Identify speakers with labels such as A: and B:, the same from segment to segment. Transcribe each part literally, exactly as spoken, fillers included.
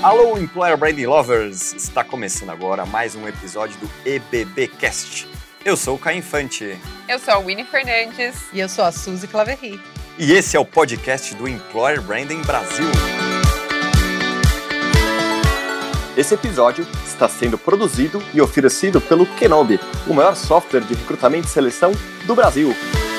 A: Alô, Employer Branding Lovers! Está começando agora mais um episódio do E B B Cast. Eu sou o Caio Infante.
B: Eu sou a Winnie Fernandes.
C: E eu sou a Suzy Claverry.
A: E esse é o podcast do Employer Branding Brasil. Esse episódio está sendo produzido e oferecido pelo Kenobi, o maior software de recrutamento e seleção do Brasil.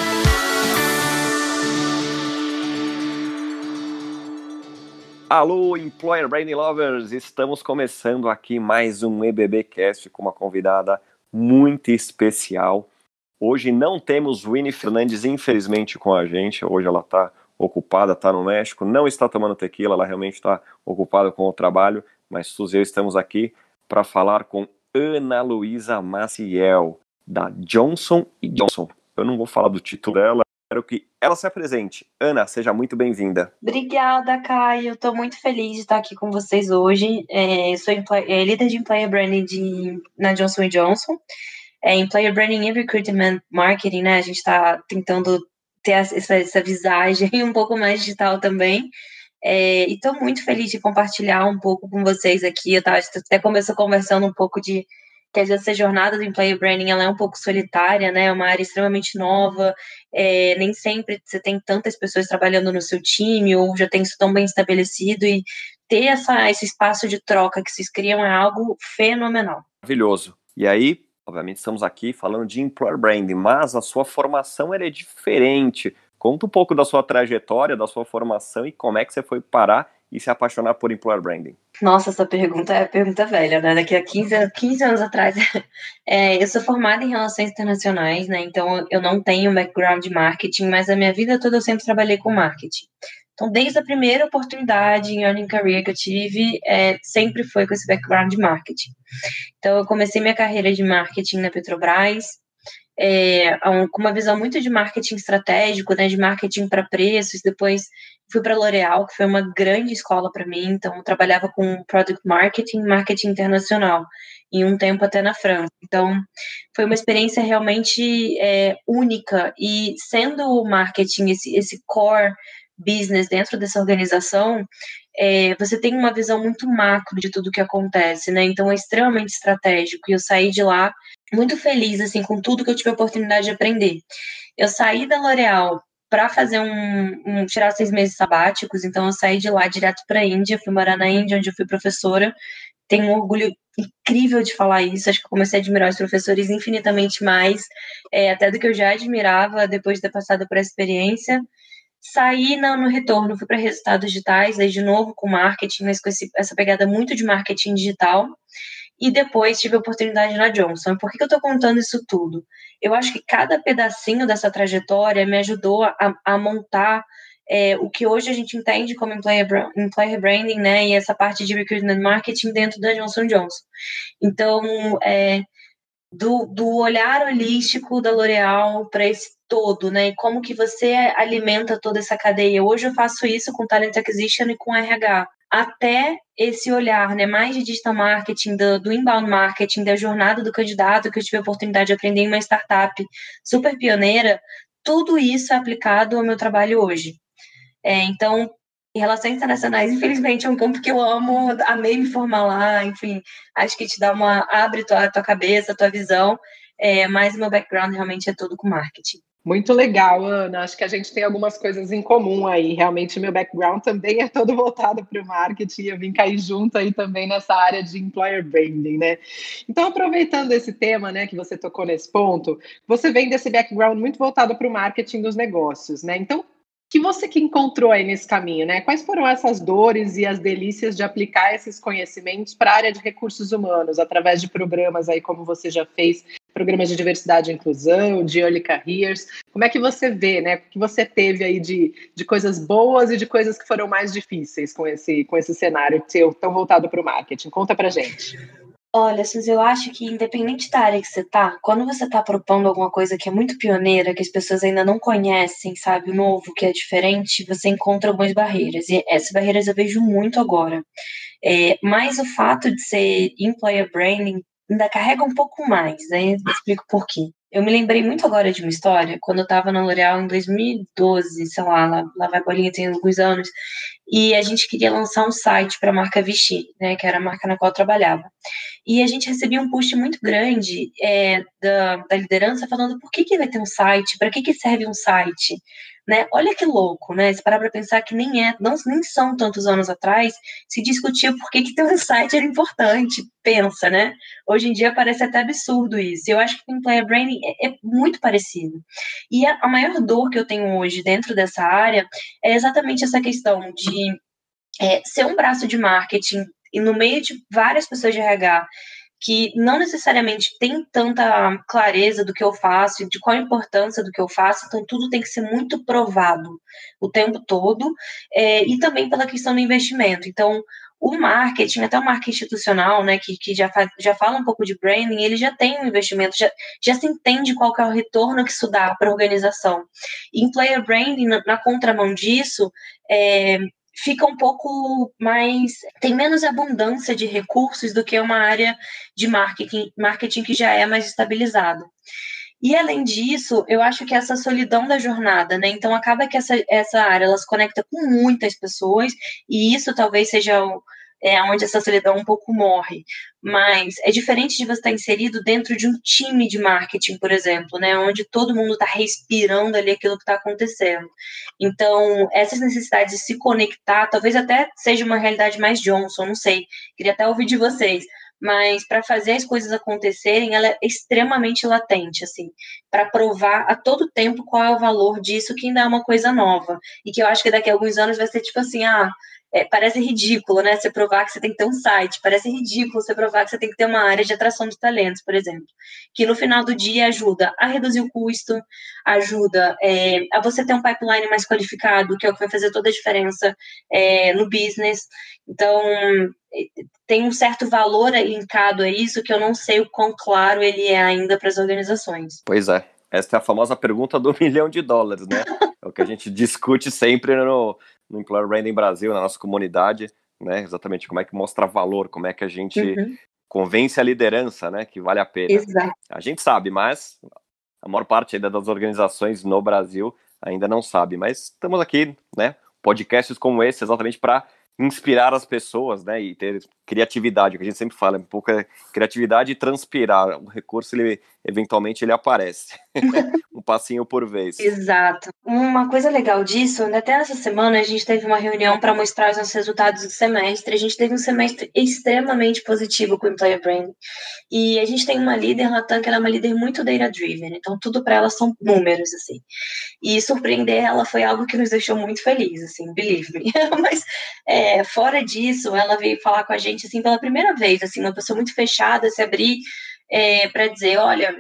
A: Alô, Employer Branding Lovers! Estamos começando aqui mais um E B B Cast com uma convidada muito especial. Hoje não temos Winnie Fernandes, infelizmente, com a gente. Hoje ela está ocupada, está no México, não está tomando tequila, ela realmente está ocupada com o trabalho. Mas Suzy e eu estamos aqui para falar com Ana Luísa Maciel, da Johnson e Johnson. Eu não vou falar do título dela, quero que ela se apresente. Ana, seja muito bem-vinda.
D: Obrigada, Caio. Estou muito feliz de estar aqui com vocês hoje. É, eu sou é, líder de Employer Branding de, na Johnson e Johnson. É, Employer Branding e Recruitment Marketing, né? A gente está tentando ter essa, essa visagem um pouco mais digital também. É, e estou muito feliz de compartilhar um pouco com vocês aqui. Eu tava, até começou conversando um pouco de que às vezes essa jornada do Employer Branding ela é um pouco solitária, né? É uma área extremamente nova, é, nem sempre você tem tantas pessoas trabalhando no seu time ou já tem isso tão bem estabelecido, e ter essa, esse espaço de troca que vocês criam é algo fenomenal.
A: Maravilhoso. E aí, obviamente estamos aqui falando de Employer Branding, mas a sua formação ela é diferente. Conta um pouco da sua trajetória, da sua formação e como é que você foi parar e se apaixonar por Employer Branding.
D: Nossa, essa pergunta é pergunta velha, né? Daqui a quinze, quinze anos atrás, é, eu sou formada em Relações Internacionais, né? Então eu não tenho background de marketing, mas a minha vida toda eu sempre trabalhei com marketing. Então, desde a primeira oportunidade em earning career que eu tive, é, sempre foi com esse background de marketing. Então, eu comecei minha carreira de marketing na Petrobras, É, com uma visão muito de marketing estratégico, né, de marketing para preços. Depois fui para a L'Oréal, que foi uma grande escola para mim. Então, eu trabalhava com product marketing, marketing internacional, e um tempo até na França. Então, foi uma experiência realmente é, única. E sendo o marketing esse, esse core business dentro dessa organização, é, você tem uma visão muito macro de tudo que acontece, né? Então, é extremamente estratégico. E eu saí de lá muito feliz, assim, com tudo que eu tive a oportunidade de aprender. Eu saí da L'Oréal para fazer um, um, tirar seis meses sabáticos, então eu saí de lá direto para a Índia, fui morar na Índia, onde eu fui professora. Tenho um orgulho incrível de falar isso, acho que eu comecei a admirar os professores infinitamente mais, é, até do que eu já admirava depois de ter passado por essa experiência. Saí no, no retorno, fui para resultados digitais, aí de novo com marketing, mas com esse, essa pegada muito de marketing digital. E depois tive a oportunidade na Johnson. Por que, que eu estou contando isso tudo? Eu acho que cada pedacinho dessa trajetória me ajudou a, a montar é, o que hoje a gente entende como employer, employer branding, né? E essa parte de recruitment marketing dentro da Johnson e Johnson. Então, é, do, do olhar holístico da L'Oréal para esse todo, né? E como que você alimenta toda essa cadeia. Hoje eu faço isso com Talent Acquisition e com R H. Até esse olhar, né, mais de digital marketing, do, do inbound marketing, da jornada do candidato, que eu tive a oportunidade de aprender em uma startup super pioneira, tudo isso é aplicado ao meu trabalho hoje. É, então, em relações internacionais, infelizmente, é um campo que eu amo, amei me formar lá, enfim, acho que te dá uma, abre tua, tua cabeça, tua visão, é, mas o meu background realmente é todo com marketing.
C: Muito legal, Ana. Acho que a gente tem algumas coisas em comum aí. Realmente, meu background também é todo voltado para o marketing. Eu vim cair junto aí também nessa área de employer branding, né? Então, aproveitando esse tema, né, que você tocou nesse ponto, você vem desse background muito voltado para o marketing dos negócios, né? Então, o que você que encontrou aí nesse caminho, né? Quais foram essas dores e as delícias de aplicar esses conhecimentos para a área de recursos humanos, através de programas aí como você já fez, programas de diversidade e inclusão, de early careers? Como é que você vê, né? O que você teve aí de, de coisas boas e de coisas que foram mais difíceis com esse, com esse cenário seu tão voltado para o marketing? Conta pra gente.
D: Olha, Suzy, eu acho que independente da área que você tá, quando você tá propondo alguma coisa que é muito pioneira, que as pessoas ainda não conhecem, sabe, o novo, que é diferente, você encontra algumas barreiras. E essas barreiras eu vejo muito agora. É, mas o fato de ser employer branding ainda carrega um pouco mais, né? Eu explico por quê. Eu me lembrei muito agora de uma história, quando eu estava na L'Oréal em dois mil e doze, sei lá, lá, lá vai bolinha, tem alguns anos, e a gente queria lançar um site para a marca Vichy, né, que era a marca na qual eu trabalhava. E a gente recebia um push muito grande é, da, da liderança falando por que, que vai ter um site, para que, que serve um site, né? Olha que louco, né? Se parar para pensar que nem é, não, nem são tantos anos atrás, se discutia por que, que ter um site era importante, pensa, né? Hoje em dia parece até absurdo isso. Eu acho que o employer branding é, é muito parecido. E a, a maior dor que eu tenho hoje dentro dessa área é exatamente essa questão de é, ser um braço de marketing e no meio de várias pessoas de R H que não necessariamente tem tanta clareza do que eu faço e de qual a importância do que eu faço, então tudo tem que ser muito provado o tempo todo, é, e também pela questão do investimento. Então, o marketing, até o marketing institucional, né, que, que já, faz, já fala um pouco de branding, ele já tem um investimento, já, já se entende qual que é o retorno que isso dá para a organização. E employer branding, na, na contramão disso, é, fica um pouco mais, tem menos abundância de recursos do que uma área de marketing, marketing que já é mais estabilizada. E além disso, eu acho que essa solidão da jornada, né? Então acaba que essa, essa área ela se conecta com muitas pessoas, e isso talvez seja o, é, onde essa solidão um pouco morre. Mas é diferente de você estar inserido dentro de um time de marketing, por exemplo, né? Onde todo mundo está respirando ali aquilo que está acontecendo. Então, essas necessidades de se conectar, talvez até seja uma realidade mais Johnson, não sei. Queria até ouvir de vocês. Mas para fazer as coisas acontecerem, ela é extremamente latente, assim, para provar a todo tempo qual é o valor disso, que ainda é uma coisa nova. E que eu acho que daqui a alguns anos vai ser tipo assim, ah, é, parece ridículo, né, você provar que você tem que ter um site, parece ridículo você provar que você tem que ter uma área de atração de talentos, por exemplo, que no final do dia ajuda a reduzir o custo, ajuda é, a você ter um pipeline mais qualificado, que é o que vai fazer toda a diferença é, no business. Então, tem um certo valor linkado a isso que eu não sei o quão claro ele é ainda para as organizações.
A: Pois é, essa é a famosa pergunta do milhão de dólares, né? É o que a gente discute sempre no, no Employer Branding Brasil, na nossa comunidade, né? Exatamente como é que mostra valor, como é que a gente uhum. convence a liderança, né? Que vale a pena.
D: Exato.
A: A gente sabe, mas a maior parte ainda das organizações no Brasil ainda não sabe. Mas estamos aqui, né? Podcasts como esse, exatamente para inspirar as pessoas, né, e ter criatividade, o que a gente sempre fala, um pouco é criatividade e transpirar, o recurso, ele, eventualmente, ele aparece, um passinho por vez.
D: Exato. Uma coisa legal disso, até essa semana a gente teve uma reunião para mostrar os nossos resultados do semestre, a gente teve um semestre extremamente positivo com o Employer Branding, e a gente tem uma líder, Latam, que ela é uma líder muito data-driven, então tudo para ela são números, assim, e surpreender ela foi algo que nos deixou muito felizes, assim, believe me, mas é, fora disso, ela veio falar com a gente, assim, pela primeira vez, assim, uma pessoa muito fechada, se abrir é, para dizer, olha,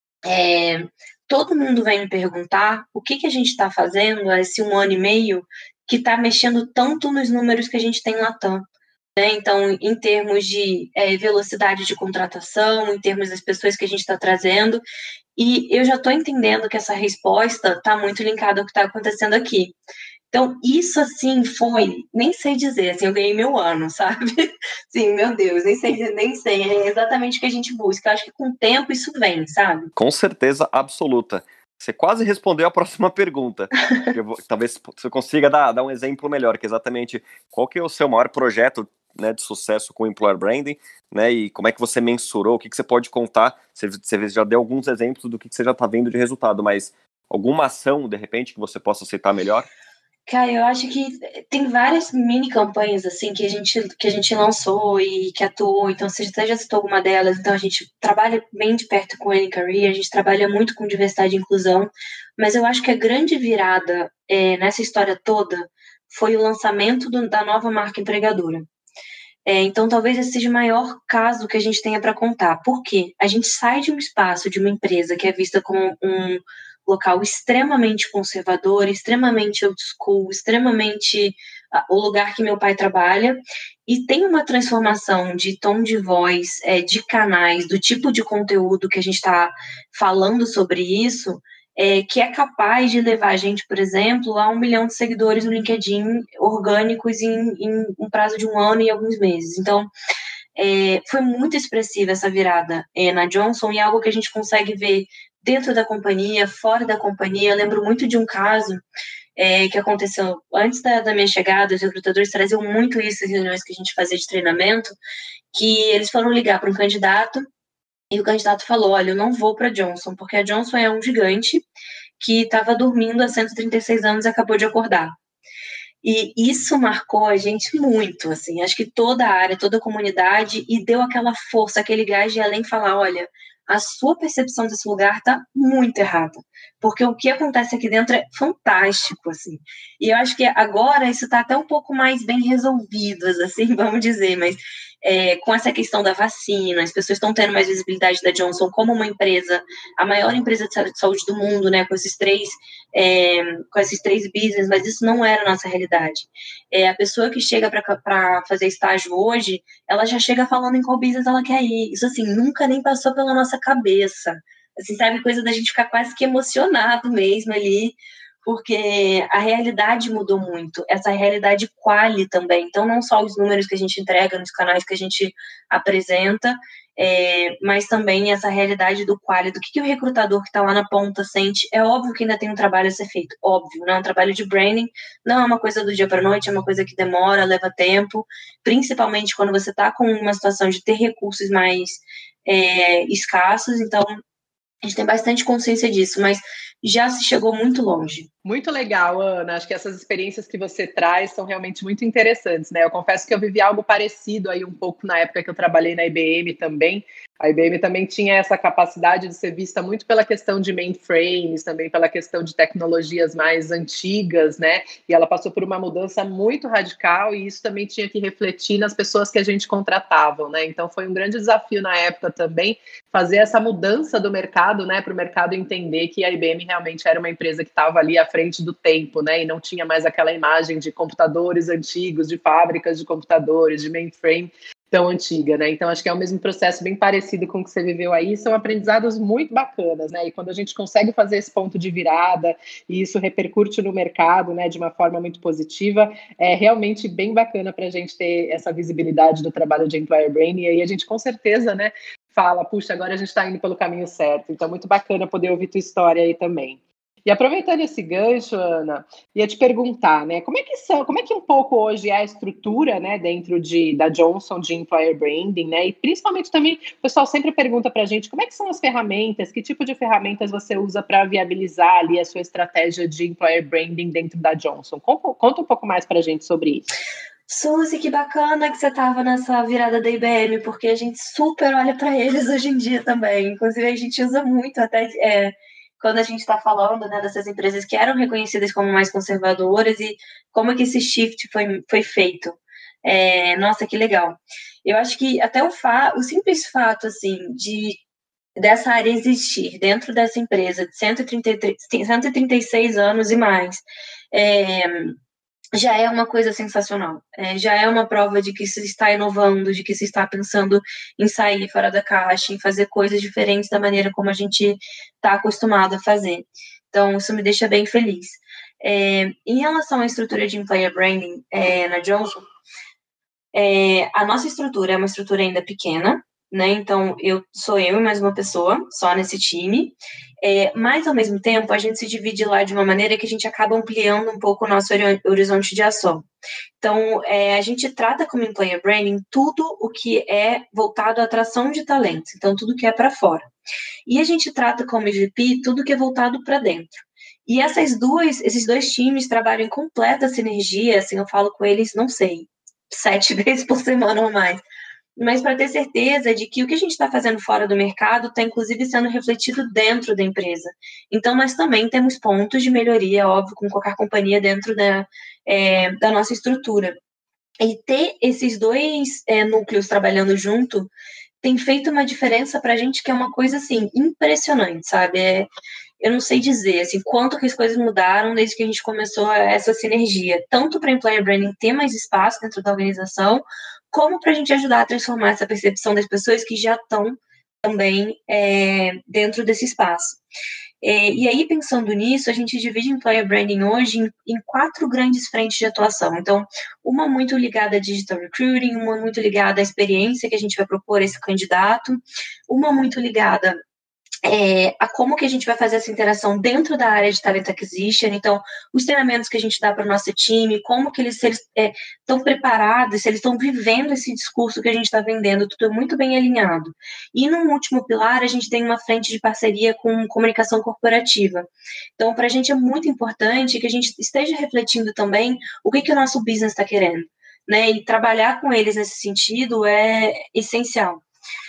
D: é, todo mundo vem me perguntar o que, que a gente está fazendo há esse um ano e meio que está mexendo tanto nos números que a gente tem em Latam. Né? Então, em termos de é, velocidade de contratação, em termos das pessoas que a gente está trazendo, e eu já estou entendendo que essa resposta está muito linkada ao que está acontecendo aqui. Então, isso, assim, foi, nem sei dizer, assim, eu ganhei meu ano, sabe? Sim, meu Deus, nem sei, nem sei, é exatamente o que a gente busca. Eu acho que com o tempo isso vem, sabe?
A: Com certeza absoluta. Você quase respondeu a próxima pergunta. Eu vou, talvez você consiga dar, dar um exemplo melhor, que é exatamente qual que é o seu maior projeto, né, de sucesso com o Employer Branding, né, e como é que você mensurou, o que, que você pode contar, você, você já deu alguns exemplos do que, que você já está vendo de resultado, mas alguma ação, de repente, que você possa citar melhor?
D: Cara, eu acho que tem várias mini campanhas, assim, que a gente, que a gente lançou e que atuou, então você já citou alguma delas, então a gente trabalha bem de perto com a N-Career, a gente trabalha muito com diversidade e inclusão, mas eu acho que a grande virada é, nessa história toda foi o lançamento do, da nova marca empregadora. É, então, talvez esse seja o maior caso que a gente tenha para contar. Por quê? A gente sai de um espaço, de uma empresa que é vista como um local extremamente conservador, extremamente old school, extremamente uh, o lugar que meu pai trabalha, e tem uma transformação de tom de voz, é, de canais, do tipo de conteúdo que a gente está falando sobre isso, é, que é capaz de levar a gente, por exemplo, a um milhão de seguidores no LinkedIn orgânicos em, em um prazo de um ano e alguns meses. Então, é, foi muito expressiva essa virada é, na Johnson, e é algo que a gente consegue ver dentro da companhia, fora da companhia. Eu lembro muito de um caso é, que aconteceu antes da, da minha chegada. Os recrutadores traziam muito isso nas reuniões que a gente fazia de treinamento, que eles foram ligar para um candidato e o candidato falou, olha, eu não vou para a Johnson, porque a Johnson é um gigante que estava dormindo há cento e trinta e seis anos e acabou de acordar. E isso marcou a gente muito, assim, acho que toda a área, toda a comunidade, e deu aquela força, aquele gás de além falar, olha, a sua percepção desse lugar está muito errada, porque o que acontece aqui dentro é fantástico, assim, e eu acho que agora isso está até um pouco mais bem resolvido, assim, vamos dizer, mas é, com essa questão da vacina, as pessoas estão tendo mais visibilidade da Johnson como uma empresa, a maior empresa de saúde do mundo, né, com esses três, é, com esses três business, mas isso não era a nossa realidade. É, a pessoa que chega para fazer estágio hoje, ela já chega falando em qual business ela quer ir, isso assim, nunca nem passou pela nossa cabeça, assim, sabe, coisa da gente ficar quase que emocionado mesmo ali, porque a realidade mudou muito, essa realidade quali também, então não só os números que a gente entrega nos canais que a gente apresenta, é, mas também essa realidade do quali, do que, que o recrutador que está lá na ponta sente. É óbvio que ainda tem um trabalho a ser feito, óbvio, né? Um trabalho de branding não é uma coisa do dia para a noite, é uma coisa que demora, leva tempo, principalmente quando você está com uma situação de ter recursos mais é, escassos, então a gente tem bastante consciência disso, mas já se chegou muito longe.
C: Muito legal, Ana. Acho que essas experiências que você traz são realmente muito interessantes, né? Eu confesso que eu vivi algo parecido aí um pouco na época que eu trabalhei na I B M também. A I B M também tinha essa capacidade de ser vista muito pela questão de mainframes, também pela questão de tecnologias mais antigas, né? E ela passou por uma mudança muito radical e isso também tinha que refletir nas pessoas que a gente contratava, né? Então foi um grande desafio na época também fazer essa mudança do mercado, né? Para o mercado entender que a I B M realmente era uma empresa que estava ali à frente do tempo, né? E não tinha mais aquela imagem de computadores antigos, de fábricas de computadores, de mainframe tão antiga, né? Então acho que é o mesmo processo bem parecido com o que você viveu aí, são aprendizados muito bacanas, né? E quando a gente consegue fazer esse ponto de virada e isso repercute no mercado, né, de uma forma muito positiva, é realmente bem bacana para a gente ter essa visibilidade do trabalho de Employer Branding, e aí a gente com certeza, né, fala, puxa, agora a gente está indo pelo caminho certo, então muito bacana poder ouvir tua história aí também. E aproveitando esse gancho, Ana, ia te perguntar, né, como é que são, como é que um pouco hoje é a estrutura, né, dentro de, da Johnson de Employer Branding, né, e principalmente também o pessoal sempre pergunta para a gente como é que são as ferramentas, que tipo de ferramentas você usa para viabilizar ali a sua estratégia de Employer Branding dentro da Johnson? Conta, conta um pouco mais para a gente sobre isso.
D: Suzy, que bacana que você estava nessa virada da I B M, porque a gente super olha para eles hoje em dia também. Inclusive, a gente usa muito até é, quando a gente está falando, né, dessas empresas que eram reconhecidas como mais conservadoras e como é que esse shift foi, foi feito. É, nossa, que legal. Eu acho que até o, fa o simples fato assim, de dessa área existir dentro dessa empresa de cento e trinta e três, cento e trinta e seis anos e mais, é, já é uma coisa sensacional, é, já é uma prova de que se está inovando, de que se está pensando em sair fora da caixa, em fazer coisas diferentes da maneira como a gente está acostumado a fazer. Então, isso me deixa bem feliz. É, em relação à estrutura de Employer Branding é, na Johnson, é, a nossa estrutura é uma estrutura ainda pequena, né? Então, eu sou eu e mais uma pessoa só nesse time, é, mas, ao mesmo tempo, a gente se divide lá de uma maneira que a gente acaba ampliando um pouco o nosso horizonte de ação. Então, é, a gente trata como Employer Branding tudo o que é voltado à atração de talentos, então, tudo que é para fora. E a gente trata como E V P tudo que é voltado para dentro. E essas duas, esses dois times trabalham em completa sinergia, assim, eu falo com eles, não sei, sete vezes por semana ou mais, mas para ter certeza de que o que a gente está fazendo fora do mercado está, inclusive, sendo refletido dentro da empresa. Então, nós também temos pontos de melhoria, óbvio, com qualquer companhia dentro da, é, da nossa estrutura. E ter esses dois é, núcleos trabalhando junto tem feito uma diferença para a gente que é uma coisa, assim, impressionante, sabe? É, eu não sei dizer, assim, quanto que as coisas mudaram desde que a gente começou essa sinergia, tanto para Employer Branding ter mais espaço dentro da organização, como para a gente ajudar a transformar essa percepção das pessoas que já estão também é, dentro desse espaço. É, e aí, pensando nisso, a gente divide Employer Branding hoje em, em quatro grandes frentes de atuação. Então, uma muito ligada a Digital Recruiting, uma muito ligada à experiência que a gente vai propor a esse candidato, uma muito ligada É, a como que a gente vai fazer essa interação dentro da área de Talent Acquisition, então, os treinamentos que a gente dá para o nosso time, como que eles estão é, preparados, se eles estão vivendo esse discurso que a gente está vendendo, tudo é muito bem alinhado. E no último pilar, a gente tem uma frente de parceria com comunicação corporativa. Então, para a gente é muito importante que a gente esteja refletindo também o que, que o nosso business está querendo, né? E trabalhar com eles nesse sentido é essencial.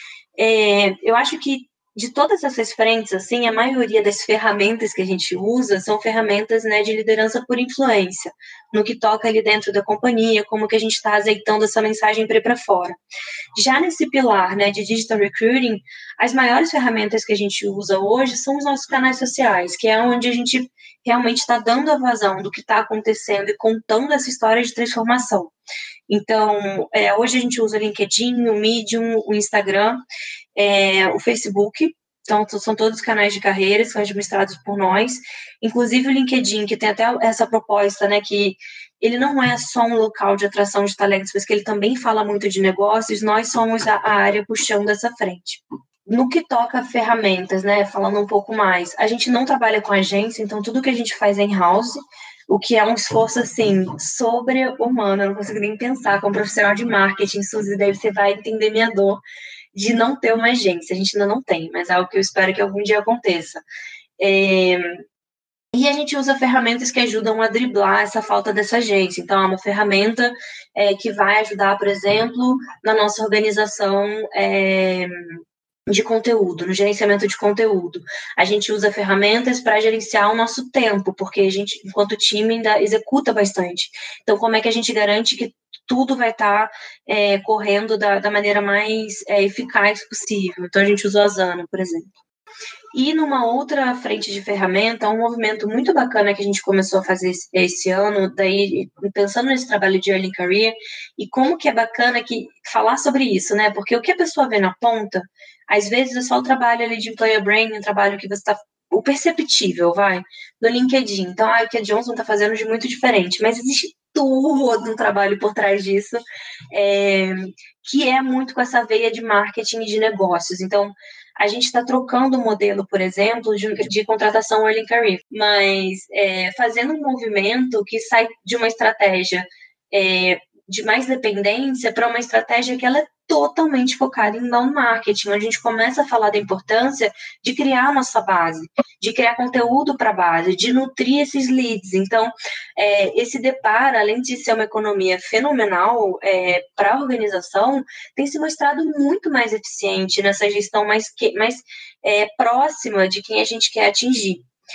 D: É, eu acho que de todas essas frentes, assim, a maioria das ferramentas que a gente usa são ferramentas, né, de liderança por influência, no que toca ali dentro da companhia, como que a gente está azeitando essa mensagem para ir para fora. Já nesse pilar, né, de digital recruiting, as maiores ferramentas que a gente usa hoje são os nossos canais sociais, que é onde a gente realmente está dando a vazão do que está acontecendo e contando essa história de transformação. Então, é, hoje a gente usa o LinkedIn, o Medium, o Instagram, é, o Facebook. Então, são todos canais de carreira, são administrados por nós. Inclusive o LinkedIn, que tem até essa proposta, né, que ele não é só um local de atração de talentos, mas que ele também fala muito de negócios. Nós somos a, a área puxando essa frente. No que toca a ferramentas, né, falando um pouco mais, a gente não trabalha com agência, então tudo que a gente faz é in-house, o que é um esforço, assim, sobre-humano. Eu não consigo nem pensar. Como profissional de marketing, Suzy, daí você vai entender minha dor de não ter uma agência. A gente ainda não tem, mas é algo que eu espero que algum dia aconteça. É... E a gente usa ferramentas que ajudam a driblar essa falta dessa agência. Então, é uma ferramenta é, que vai ajudar, por exemplo, na nossa organização é, de conteúdo, no gerenciamento de conteúdo. A gente usa ferramentas para gerenciar o nosso tempo, porque a gente, enquanto time, ainda executa bastante. Então, como é que a gente garante que tudo vai estar tá, é, correndo da, da maneira mais é, eficaz possível? Então, a gente usa o Asana, por exemplo. E numa outra frente de ferramenta, um movimento muito bacana que a gente começou a fazer esse, esse ano, daí pensando nesse trabalho de Early Career, e como que é bacana que, falar sobre isso, né? Porque o que a pessoa vê na ponta, às vezes é só o trabalho ali de employer branding, um trabalho que você está, o perceptível, vai, do LinkedIn. Então, ah, o que a Johnson está fazendo de muito diferente, mas existe todo um trabalho por trás disso, é, que é muito com essa veia de marketing e de negócios. Então, a gente está trocando o modelo, por exemplo, de, de contratação Early Career, mas é, fazendo um movimento que sai de uma estratégia é, de mais dependência para uma estratégia que ela é totalmente focada em inbound marketing, onde a gente começa a falar da importância de criar a nossa base, de criar conteúdo para a base, de nutrir esses leads. Então, é, esse deparo, além de ser uma economia fenomenal é, para a organização, tem se mostrado muito mais eficiente nessa gestão mais, que, mais é, próxima de quem a gente quer atingir.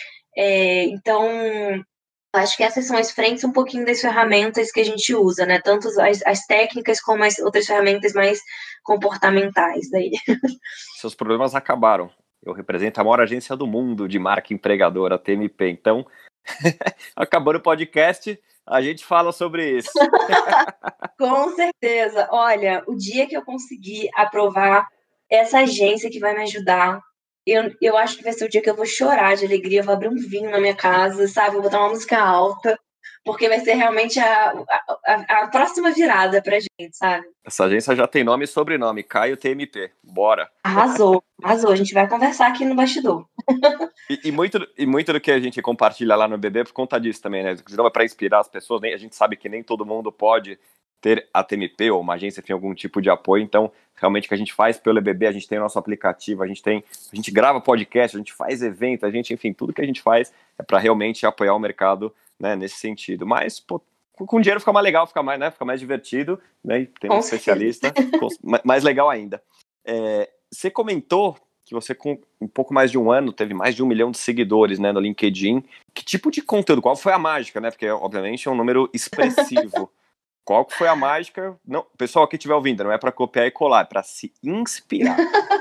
D: É, então, acho que essas são as frentes um pouquinho das ferramentas que a gente usa, né? Tanto as, as técnicas como as outras ferramentas mais comportamentais daí.
A: Seus problemas acabaram. Eu represento a maior agência do mundo de marca empregadora, T M P. Então, acabando o podcast, a gente fala sobre isso.
D: Com certeza. Olha, o dia que eu conseguir aprovar essa agência que vai me ajudar, Eu, eu acho que vai ser o dia que eu vou chorar de alegria, eu vou abrir um vinho na minha casa, sabe? Eu vou botar uma música alta, porque vai ser realmente a, a, a próxima virada pra gente, sabe?
A: Essa agência já tem nome e sobrenome, Caio T M P. Bora!
D: Arrasou, arrasou. A gente vai conversar aqui no bastidor.
A: E, e, muito, e muito do que a gente compartilha lá no B B é por conta disso também, né? Não é para inspirar as pessoas, nem, a gente sabe que nem todo mundo pode ter a T M P ou uma agência, enfim, algum tipo de apoio. Então, realmente, o que a gente faz pelo E B B, a gente tem o nosso aplicativo, a gente tem, a gente grava podcast, a gente faz evento, a gente, enfim, tudo que a gente faz é para realmente apoiar o mercado, né, nesse sentido. Mas, pô, com dinheiro fica mais legal, fica mais, né, fica mais divertido, né? E tem um especialista, mais legal ainda. É, você comentou que você, com um pouco mais de um ano, teve mais de um milhão de seguidores, né, no LinkedIn. Que tipo de conteúdo? Qual foi a mágica, né? Porque, obviamente, é um número expressivo. Qual que foi a mágica? Não, pessoal que estiver ouvindo, não é para copiar e colar, é para se inspirar.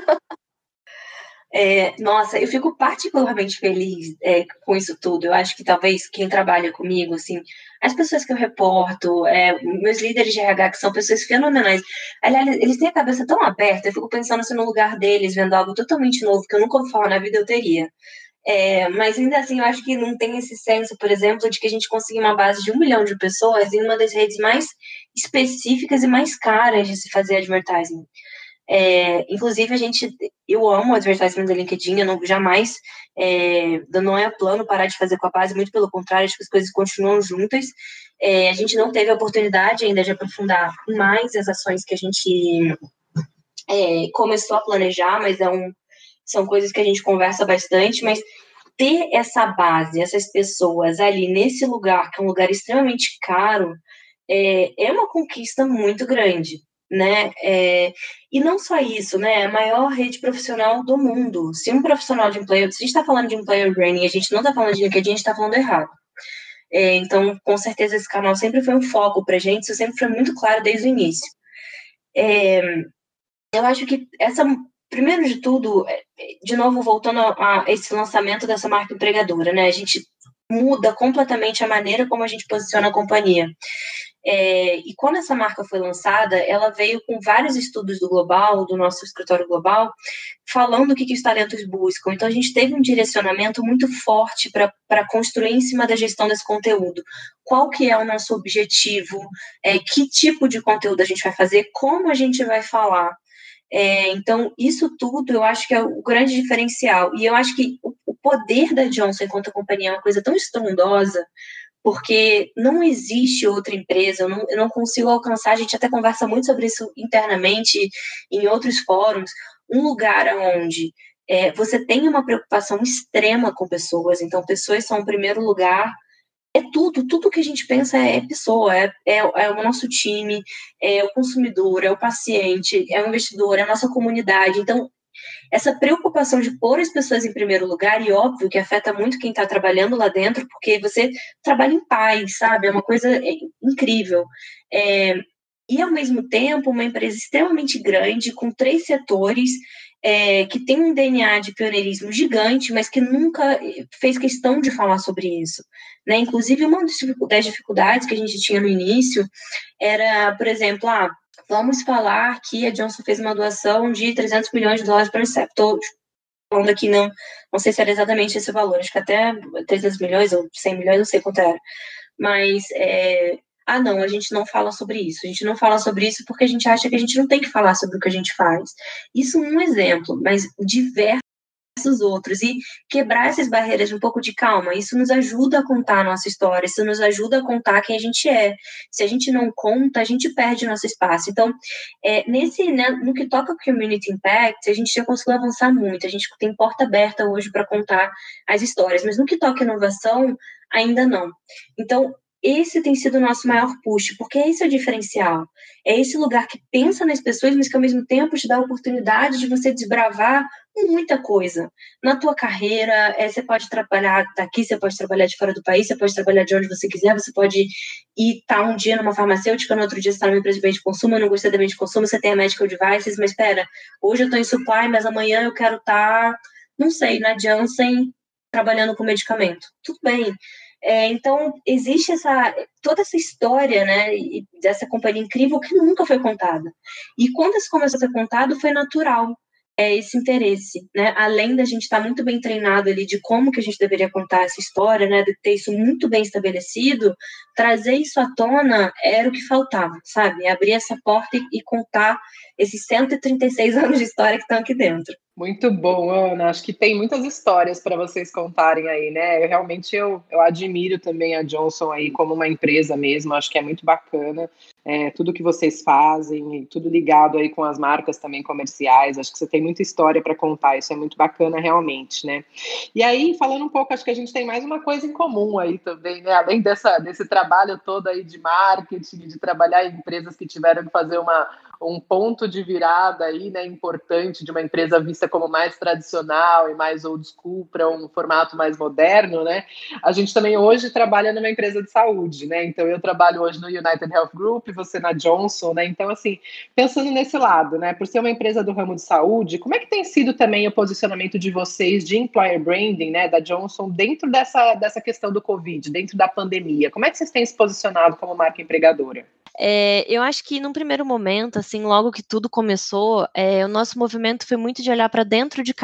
D: É, nossa, eu fico particularmente feliz é, com isso tudo. Eu acho que talvez quem trabalha comigo, assim, as pessoas que eu reporto, é, meus líderes de R H, que são pessoas fenomenais, aliás, eles têm a cabeça tão aberta, eu fico pensando assim, no lugar deles, vendo algo totalmente novo, que eu nunca ouvi falar na vida, eu teria. É, mas ainda assim, eu acho que não tem esse senso, por exemplo, de que a gente conseguir uma base de um milhão de pessoas em uma das redes mais específicas e mais caras de se fazer advertising. É, inclusive, a gente, eu amo o advertisement do LinkedIn, eu não, jamais, é, não é plano parar de fazer com a base, muito pelo contrário, acho que as coisas continuam juntas. É, a gente não teve a oportunidade ainda de aprofundar mais as ações que a gente é, começou a planejar, mas é um, são coisas que a gente conversa bastante, mas ter essa base, essas pessoas ali nesse lugar, que é um lugar extremamente caro, é, é uma conquista muito grande, né? É, e não só isso, né? A maior rede profissional do mundo. Se um profissional de employer, se a gente está falando de employer branding e a gente não está falando de LinkedIn, a gente está falando errado. É, então, com certeza, esse canal sempre foi um foco para a gente, isso sempre foi muito claro desde o início. É, eu acho que essa, primeiro de tudo, de novo, voltando a, a esse lançamento dessa marca empregadora, né? A gente muda completamente a maneira como a gente posiciona a companhia. É, e quando essa marca foi lançada, ela veio com vários estudos do Global, do nosso escritório global, falando o que, que os talentos buscam. Então, a gente teve um direcionamento muito forte para construir em cima da gestão desse conteúdo. Qual que é o nosso objetivo? É, que tipo de conteúdo a gente vai fazer? Como a gente vai falar? É, então, isso tudo eu acho que é o grande diferencial. E eu acho que o, o poder da Johnson enquanto companhia é uma coisa tão estrondosa, porque não existe outra empresa, eu não, eu não consigo alcançar, a gente até conversa muito sobre isso internamente, em outros fóruns, um lugar onde é, você tem uma preocupação extrema com pessoas, então pessoas são o primeiro lugar, é tudo, tudo que a gente pensa é pessoa, é, é, é o nosso time, é o consumidor, é o paciente, é o investidor, é a nossa comunidade, então essa preocupação de pôr as pessoas em primeiro lugar, e óbvio que afeta muito quem está trabalhando lá dentro, porque você trabalha em paz, sabe? É uma coisa incrível. É, e, ao mesmo tempo, uma empresa extremamente grande, com três setores, é, que tem um D N A de pioneirismo gigante, mas que nunca fez questão de falar sobre isso. Né? Inclusive, uma das dificuldades que a gente tinha no início era, por exemplo, ah, vamos falar que a Johnson fez uma doação de trezentos milhões de dólares para o Unicef. Estou falando aqui, não, não sei se era exatamente esse valor, acho que até trezentos milhões ou cem milhões, não sei quanto era. Mas, é, ah, não, a gente não fala sobre isso. A gente não fala sobre isso porque a gente acha que a gente não tem que falar sobre o que a gente faz. Isso é um exemplo, mas diversos outros, e quebrar essas barreiras de um pouco de calma, isso nos ajuda a contar a nossa história, isso nos ajuda a contar quem a gente é. Se a gente não conta, a gente perde nosso espaço. Então, é, nesse, né, no que toca Community Impact, a gente já conseguiu avançar muito, a gente tem porta aberta hoje para contar as histórias, mas no que toca inovação, ainda não. Então, esse tem sido o nosso maior push, porque esse é o diferencial. É esse lugar que pensa nas pessoas, mas que ao mesmo tempo te dá a oportunidade de você desbravar muita coisa. Na tua carreira, é, você pode trabalhar daqui, você pode trabalhar de fora do país, você pode trabalhar de onde você quiser, você pode ir estar tá um dia numa farmacêutica, no outro dia você está numa empresa de bem de consumo, eu não gostei da bem de consumo, você tem a medical devices, mas espera, hoje eu estou em supply, mas amanhã eu quero estar, tá, não sei, na Janssen, trabalhando com medicamento. Tudo bem. É, então, existe essa, toda essa história, né, dessa companhia incrível que nunca foi contada. E quando isso começou a ser contado, foi natural é, esse interesse, né, além da gente estar muito bem treinado ali de como que a gente deveria contar essa história, né, de ter isso muito bem estabelecido, trazer isso à tona era o que faltava, sabe? Abrir essa porta e, e contar esses cento e trinta e seis anos de história que estão aqui dentro.
C: Muito bom, Ana. Acho que tem muitas histórias para vocês contarem aí, né? Eu, realmente eu, eu admiro também a Johnson aí como uma empresa mesmo. Acho que é muito bacana é, tudo que vocês fazem, tudo ligado aí com as marcas também comerciais. Acho que você tem muita história para contar. Isso é muito bacana realmente, né? E aí, falando um pouco, acho que a gente tem mais uma coisa em comum aí também, né? Além dessa, desse trabalho todo aí de marketing, de trabalhar em empresas que tiveram que fazer uma um ponto de virada aí, né, importante de uma empresa vista como mais tradicional e mais old school para um formato mais moderno, né? A gente também hoje trabalha numa empresa de saúde, né? Então eu trabalho hoje no United Health Group, você na Johnson, né? Então assim, pensando nesse lado, né, por ser uma empresa do ramo de saúde, como é que tem sido também o posicionamento de vocês de employer branding, né, da Johnson dentro dessa dessa questão do Covid, dentro da pandemia? Como é que vocês têm se posicionado como marca empregadora?
E: É, eu acho que num primeiro momento, assim, logo que tudo começou, é, o nosso movimento foi muito de olhar para dentro de casa.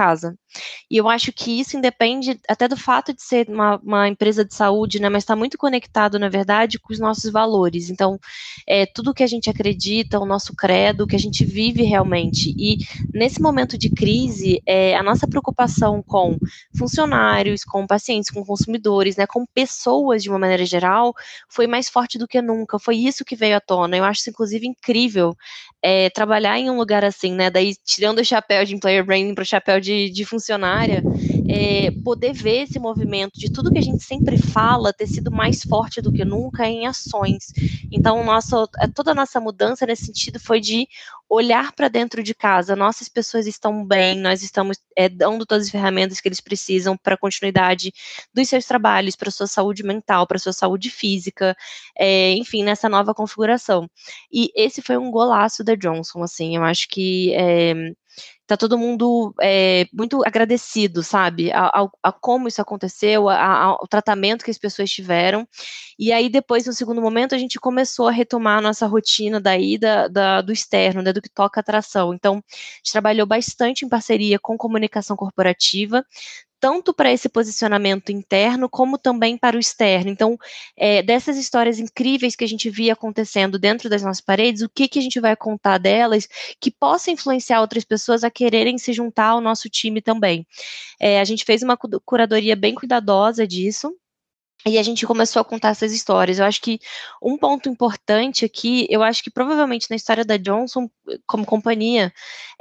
E: E eu acho que isso independe até do fato de ser uma, uma empresa de saúde, né, mas está muito conectado, na verdade, com os nossos valores. Então, é, tudo que a gente acredita, o nosso credo, o que a gente vive realmente. E nesse momento de crise, é, a nossa preocupação com funcionários, com pacientes, com consumidores, né, com pessoas de uma maneira geral, foi mais forte do que nunca. Foi isso que veio à tona. Eu acho isso, inclusive, incrível é, trabalhar em um lugar assim, né, daí tirando o chapéu de employer branding para o chapéu de, de funcionária, é, poder ver esse movimento de tudo que a gente sempre fala ter sido mais forte do que nunca em ações. Então, nossa, toda a nossa mudança nesse sentido foi de olhar para dentro de casa. Nossas pessoas estão bem, nós estamos é, dando todas as ferramentas que eles precisam para a continuidade dos seus trabalhos, para a sua saúde mental, para a sua saúde física, é, enfim, nessa nova configuração. E esse foi um golaço da Johnson, assim, eu acho que é, tá todo mundo é, muito agradecido, sabe, a, a, a como isso aconteceu, a, a, ao tratamento que as pessoas tiveram, e aí depois, no segundo momento, a gente começou a retomar a nossa rotina daí da, da, do externo, né, do que toca a atração. Então, a gente trabalhou bastante em parceria com comunicação corporativa, tanto para esse posicionamento interno, como também para o externo. Então, é, dessas histórias incríveis que a gente via acontecendo dentro das nossas paredes, o que, que a gente vai contar delas que possa influenciar outras pessoas a quererem se juntar ao nosso time também. É, a gente fez uma curadoria bem cuidadosa disso, e a gente começou a contar essas histórias. Eu acho que um ponto importante aqui, eu acho que provavelmente na história da Johnson, como companhia,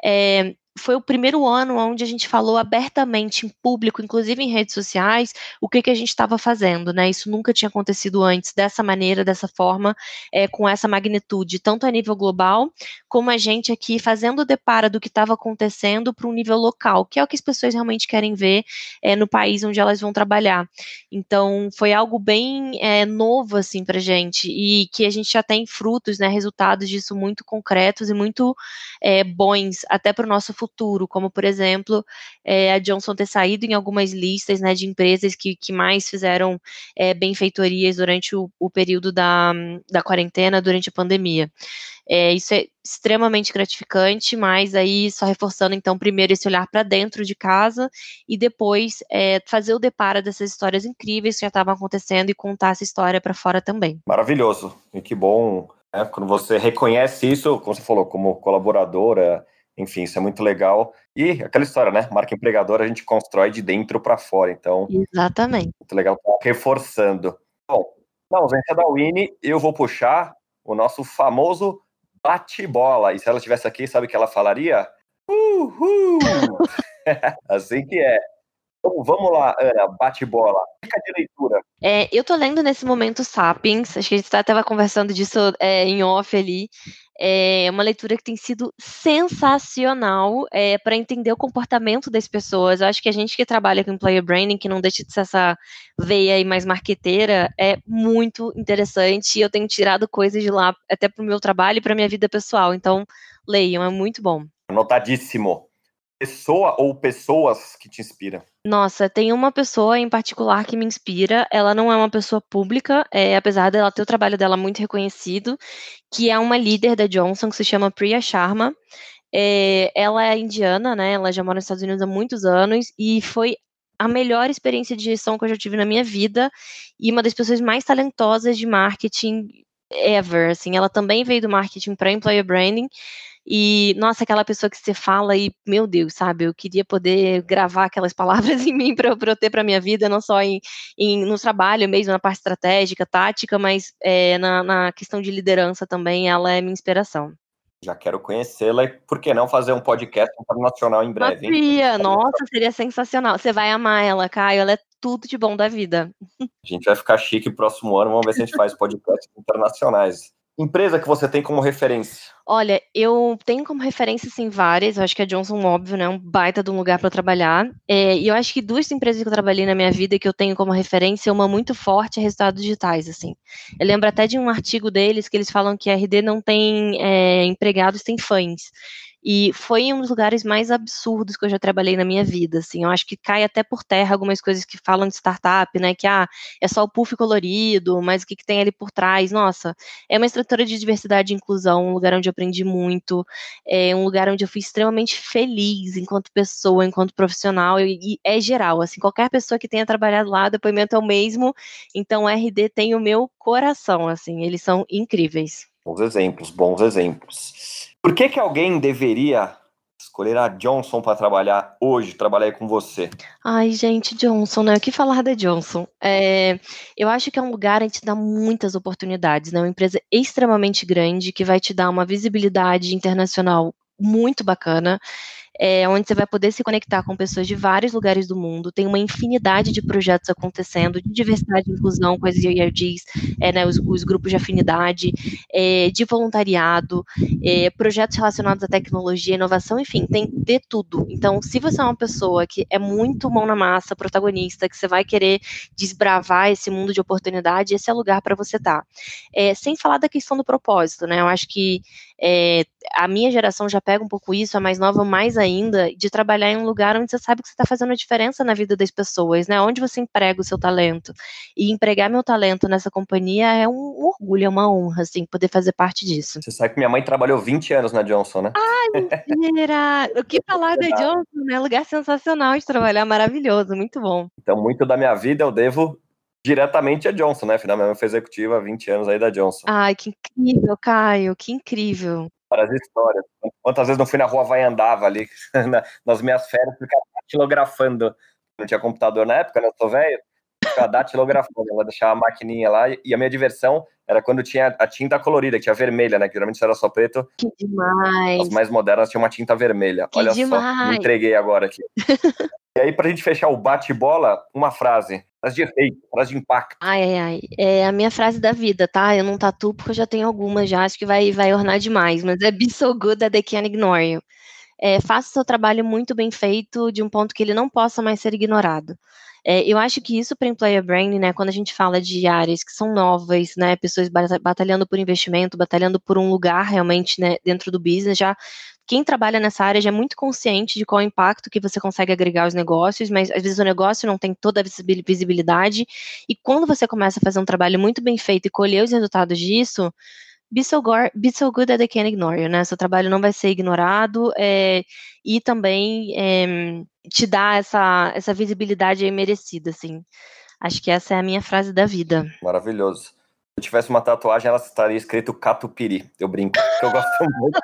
E: é, foi o primeiro ano onde a gente falou abertamente em público, inclusive em redes sociais, o que, que a gente estava fazendo, né? Isso nunca tinha acontecido antes, dessa maneira, dessa forma, é, com essa magnitude, tanto a nível global, como a gente aqui fazendo o deparo do que estava acontecendo para um nível local, que é o que as pessoas realmente querem ver é, no país onde elas vão trabalhar. Então, foi algo bem é, novo, assim, pra gente, e que a gente já tem frutos, né, resultados disso muito concretos e muito é, bons, até para o nosso futuro. Futuro, como por exemplo, é, a Johnson ter saído em algumas listas, né, de empresas que, que mais fizeram é, benfeitorias durante o, o período da, da quarentena, durante a pandemia. É, isso é extremamente gratificante, mas aí só reforçando então primeiro esse olhar para dentro de casa e depois é, fazer o deparo dessas histórias incríveis que já estavam acontecendo e contar essa história para fora também.
A: Maravilhoso, e que bom, né, quando você reconhece isso, como você falou, como colaboradora. Enfim, isso é muito legal. E aquela história, né? Marca empregadora a gente constrói de dentro para fora. Então,
E: exatamente.
A: Muito legal, reforçando. Bom, na ausência da Winnie, eu vou puxar o nosso famoso bate-bola. E se ela estivesse aqui, sabe o que ela falaria? Uhul! Assim que é. Então, vamos lá, Ana, bate-bola. Fica de leitura.
E: É, eu tô lendo nesse momento Sapiens, acho que a gente estava conversando disso é, em off ali. É uma leitura que tem sido sensacional é, para entender o comportamento das pessoas. Eu acho que a gente que trabalha com employer branding, que não deixa de ser essa veia aí mais marqueteira, é muito interessante. E eu tenho tirado coisas de lá até para o meu trabalho e para minha vida pessoal. Então, leiam, é muito bom.
A: Anotadíssimo. Pessoa ou pessoas que te inspiram?
E: Nossa, tem uma pessoa em particular que me inspira. Ela não é uma pessoa pública, é, apesar dela ter o trabalho dela muito reconhecido, que é uma líder da Johnson, que se chama Priya Sharma. É, ela é indiana, né? Ela já mora nos Estados Unidos há muitos anos e foi a melhor experiência de gestão que eu já tive na minha vida e uma das pessoas mais talentosas de marketing ever. Assim, ela também veio do marketing para employer branding. E, nossa, aquela pessoa que você fala e, meu Deus, sabe, eu queria poder gravar aquelas palavras em mim para eu ter para minha vida, não só em, em, no trabalho mesmo, na parte estratégica, tática, mas é, na, na questão de liderança também, ela é minha inspiração.
A: Já quero conhecê-la e por que não fazer um podcast internacional em breve, hein?
E: Maria, nossa, seria sensacional. Você vai amar ela, Caio, ela é tudo de bom da vida.
A: A gente vai ficar chique próximo ano, vamos ver se a gente faz podcasts internacionais. Empresa que você tem como referência?
E: Olha, eu tenho como referência, sim, várias. Eu acho que a Johnson, óbvio, né, um baita de um lugar para trabalhar. É, e eu acho que duas empresas que eu trabalhei na minha vida que eu tenho como referência, uma muito forte é resultados digitais, assim. Eu lembro até de um artigo deles que eles falam que a R D não tem é, empregados, tem fãs. E foi um dos lugares mais absurdos que eu já trabalhei na minha vida, assim. Eu acho que cai até por terra algumas coisas que falam de startup, né? Que, ah, é só o puff colorido, mas o que, que tem ali por trás? Nossa, é uma estrutura de diversidade e inclusão, um lugar onde eu aprendi muito, é um lugar onde eu fui extremamente feliz enquanto pessoa, enquanto profissional, e, e é geral, assim, qualquer pessoa que tenha trabalhado lá, o depoimento é o mesmo, então o R D tem o meu coração, assim, eles são incríveis.
A: Bons exemplos, bons exemplos. Por que que alguém deveria escolher a Johnson para trabalhar hoje, trabalhar com você?
E: Ai, gente, Johnson, né? O que falar da Johnson? É, eu acho que é um lugar onde te dá muitas oportunidades, né? Uma empresa extremamente grande que vai te dar uma visibilidade internacional muito bacana. É, onde você vai poder se conectar com pessoas de vários lugares do mundo, tem uma infinidade de projetos acontecendo, de diversidade e inclusão com as I R Gs, é, né, os, os grupos de afinidade, é, de voluntariado, é, projetos relacionados à tecnologia, inovação, enfim, tem de tudo. Então, se você é uma pessoa que é muito mão na massa, protagonista, que você vai querer desbravar esse mundo de oportunidade, esse é o lugar para você estar. É, sem falar da questão do propósito, né, eu acho que é, a minha geração já pega um pouco isso, a mais nova mais ainda, de trabalhar em um lugar onde você sabe que você está fazendo a diferença na vida das pessoas, né? Onde você emprega o seu talento. E empregar meu talento nessa companhia é um orgulho, é uma honra, assim, poder fazer parte disso.
A: Você sabe que minha mãe trabalhou vinte anos na Johnson, né?
E: Ai, mentira! O que falar da Johnson, né? Lugar sensacional de trabalhar, maravilhoso, muito bom.
A: Então, muito da minha vida eu devo diretamente a Johnson, né? Afinal, minha mãe foi executiva há vinte anos aí da Johnson.
E: Ai, que incrível, Caio, que incrível.
A: Várias histórias. Quantas vezes não fui na rua vai e andava ali, nas minhas férias, ficava datilografando. Não tinha computador na época, né? Eu sou velho. Ficava datilografando. Ela deixava a maquininha lá. E a minha diversão era quando tinha a tinta colorida, que tinha vermelha, né? Que geralmente era só preto.
E: Que demais.
A: As mais modernas tinham uma tinta vermelha.
E: Que
A: Olha
E: demais.
A: só, me entreguei agora aqui. E aí, pra gente fechar o bate-bola, uma frase. Frase de efeito, frase de impacto.
E: Ai, ai, ai. É a minha frase da vida, tá? Eu não tatuo porque eu já tenho algumas já, acho que vai, vai ornar demais, mas é be so good that they can't ignore you. É, faça o seu trabalho muito bem feito de um ponto que ele não possa mais ser ignorado. É, eu acho que isso para employer branding, né, quando a gente fala de áreas que são novas, né, pessoas batalhando por investimento, batalhando por um lugar realmente, né, dentro do business, já quem trabalha nessa área já é muito consciente de qual é o impacto que você consegue agregar aos negócios, mas às vezes o negócio não tem toda a visibilidade, e quando você começa a fazer um trabalho muito bem feito e colher os resultados disso, be so, go- be so good that they can't ignore you, né? Seu trabalho não vai ser ignorado, é, e também é, te dá essa, essa visibilidade aí merecida, assim. Acho que essa é a minha frase da vida.
A: Maravilhoso. Se eu tivesse uma tatuagem, ela estaria escrito Catupiry. Eu brinco, porque eu gosto muito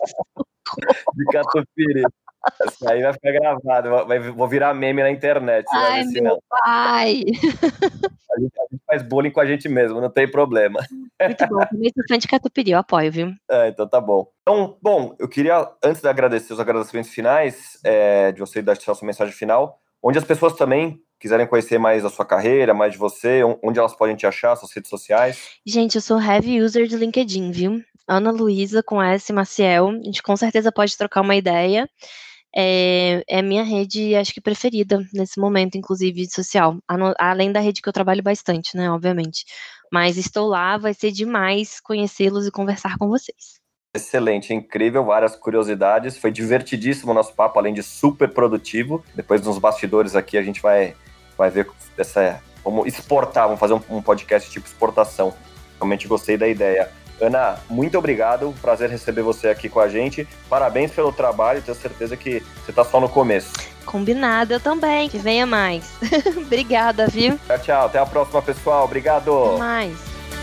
A: de Catupiry. Essa aí vai ficar gravado, vai, vou virar meme na internet. Você
E: Ai,
A: vai ver se
E: meu
A: não.
E: pai!
A: A gente, a gente faz bullying com a gente mesmo, não tem problema.
E: Muito bom, também sou fã de Catupiry, eu apoio, viu?
A: É, então tá bom. Então, bom, eu queria, antes de agradecer os agradecimentos finais, é, de você dar a sua mensagem final, onde as pessoas também quiserem conhecer mais a sua carreira, mais de você, onde elas podem te achar, suas redes sociais.
E: Gente, eu sou heavy user de LinkedIn, viu? Ana Luísa com S Maciel, a gente com certeza pode trocar uma ideia. É, é minha rede, acho que preferida nesse momento, inclusive, social. Além da rede que eu trabalho bastante, né, obviamente. Mas estou lá, vai ser demais conhecê-los e conversar com vocês.
A: Excelente, incrível, várias curiosidades. Foi divertidíssimo o nosso papo, além de super produtivo. Depois nos bastidores aqui a gente vai, vai ver essa, vamos exportar, vamos fazer um, um podcast tipo exportação. Realmente gostei da ideia. Ana, muito obrigado, prazer receber você aqui com a gente, parabéns pelo trabalho, tenho certeza que você está só no começo.
E: Combinado, eu também, que venha mais. Obrigada, viu?
A: Tchau, tchau, até a próxima, pessoal, obrigado.
E: Até mais.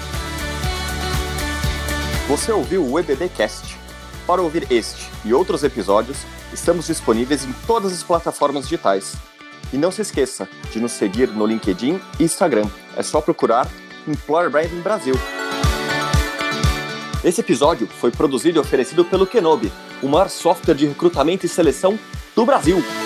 A: Você ouviu o E B B Cast. Para ouvir este e outros episódios, estamos disponíveis em todas as plataformas digitais. E não se esqueça de nos seguir no LinkedIn e Instagram, é só procurar Employer Branding Brasil. Esse episódio foi produzido e oferecido pelo Kenobi, o maior software de recrutamento e seleção do Brasil.